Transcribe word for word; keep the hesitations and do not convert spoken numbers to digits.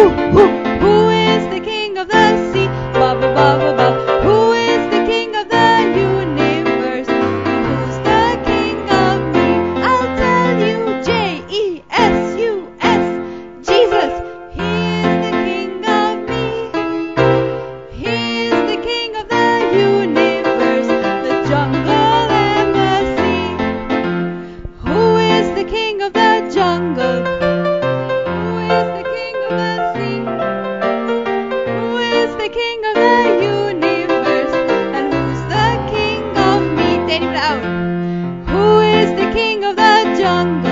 Who, who, who is the king of the sea? Ba, ba, ba, ba, ba. Who is the king of the universe? Who's the king of me? I'll tell you, J E S U S, Jesus. He is the king of me. He is the king of the universe, the jungle and the sea. Who is the king of the jungle? Who is the king of the sea? Who is the king of the universe? And who's the king of me? Danny Brown. Who is the king of the jungle?